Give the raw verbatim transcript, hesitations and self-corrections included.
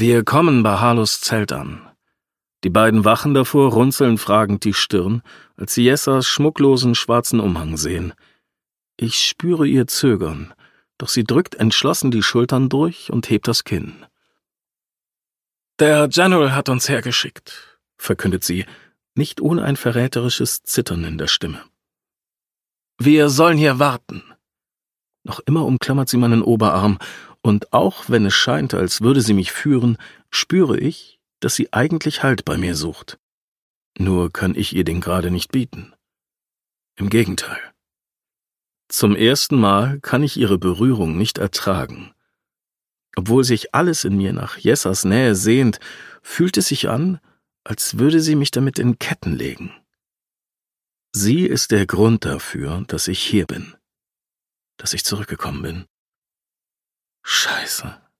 Wir kommen bei Harlows Zelt an. Die beiden Wachen davor runzeln fragend die Stirn, als sie Jessas schmucklosen schwarzen Umhang sehen. Ich spüre ihr Zögern, doch sie drückt entschlossen die Schultern durch und hebt das Kinn. »Der General hat uns hergeschickt«, verkündet sie, nicht ohne ein verräterisches Zittern in der Stimme. »Wir sollen hier warten.« Noch immer umklammert sie meinen Oberarm, und auch wenn es scheint, als würde sie mich führen, spüre ich, dass sie eigentlich Halt bei mir sucht. Nur kann ich ihr den gerade nicht bieten. Im Gegenteil. Zum ersten Mal kann ich ihre Berührung nicht ertragen. Obwohl sich alles in mir nach Jessas Nähe sehnt, fühlt es sich an, als würde sie mich damit in Ketten legen. Sie ist der Grund dafür, dass ich hier bin, dass ich zurückgekommen bin. Scheiße.